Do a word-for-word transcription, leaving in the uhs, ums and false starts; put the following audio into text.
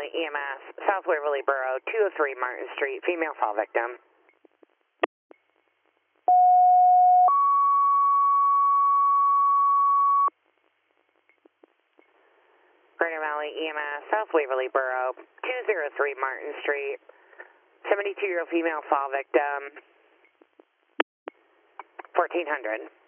Valley E M S, South Waverly Borough, two oh three Martin Street, female fall victim. Greater Valley E M S, South Waverly Borough, two oh three Martin Street, seventy-two-year-old female fall victim, fourteen hundred.